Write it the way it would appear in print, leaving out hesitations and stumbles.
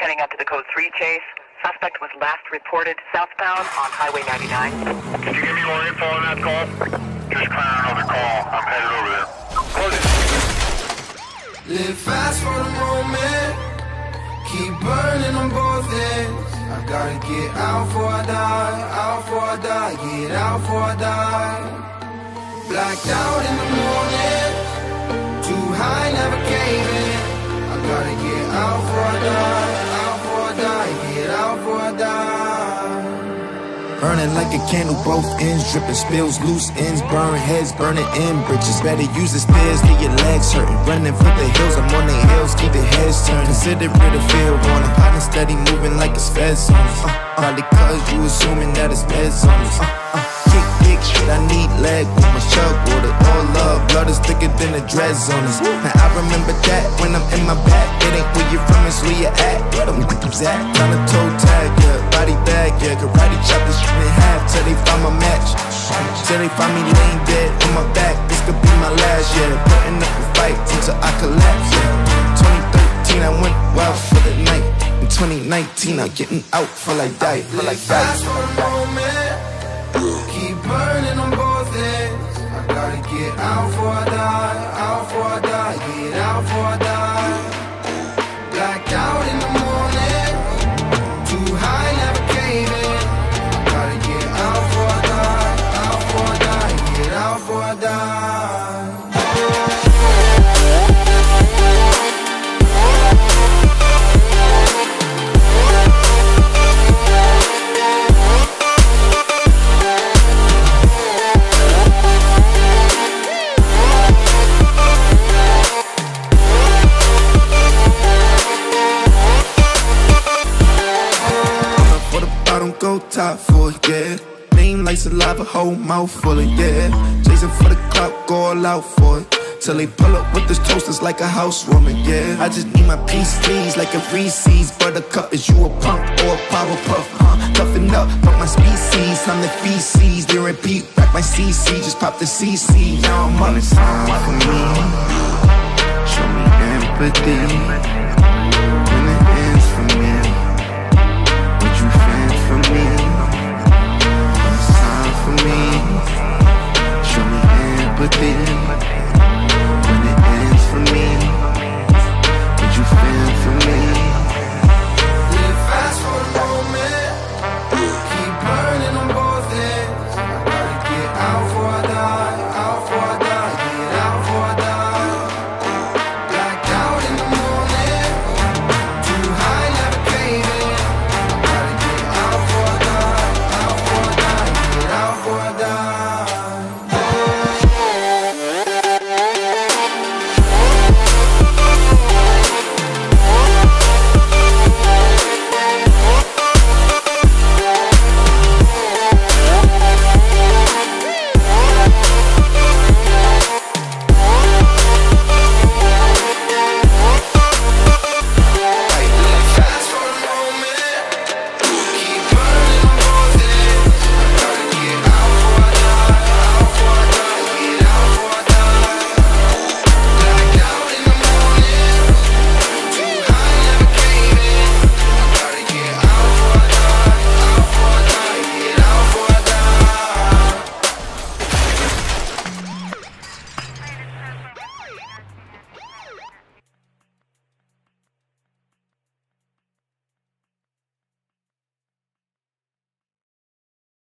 heading up to the Code 3 chase. Suspect was last reported southbound on Highway 99. Can you give me more info on that call? Just clearing another call. I'm headed over there. Close it. Live fast for the moment. Keep burning on both ends. I gotta get out before I die. Out before I die. Get out before I die. Blacked out in the morning. Too high, never caving. I gotta get out before I die. Out before I die. Get out before I die. Burning like a candle, both ends dripping, spills, loose ends, burn heads, burning in bridges. Better use the stairs, get your legs hurting. Running for the hills, I'm on their heels, keep their heads turned. Consider it a field on them, hot and steady, moving like it's feds on us. Probably cause you assuming that it's meds on us. Kick big shit, I need leg with my chug water. All love, blood is thicker than the dreads on us. Now I remember that when I'm in my back. It ain't where you from, it's where you at. Where them niggas at? Tryna toe tag, yeah, body bag, yeah. Karate chop this shit in half till they find my match. Till they find me laying dead on my back. This could be my last, yeah. Putting up a fight until I collapse, yeah. 2013 I went wild for the night. In 2019 I'm getting out for like die. Live fast for the moment. Keep burning on both ends. I gotta get out before I die. Out before I die. Get out before I die. Blacked out in the morning. Too high, never caving. I gotta get out before I die. Out before I die. Get out before I die. Go top for it, yeah. Name like saliva, whole mouth full of, yeah. Chasing for the clout, go all out for it. Till they pull up with this toasters like a housewarming, yeah. I just need my piece, please, like a Reese's. Buttercup, is you a punk or a Powerpuff, huh? Toughen up, fuck my species, I'm the feces. They repeat, rack my CC, just pop the CC. Now I'm on. It's time for me. Show me empathy. When it ends for me, would you fend for me? When it's time for me, show me empathy.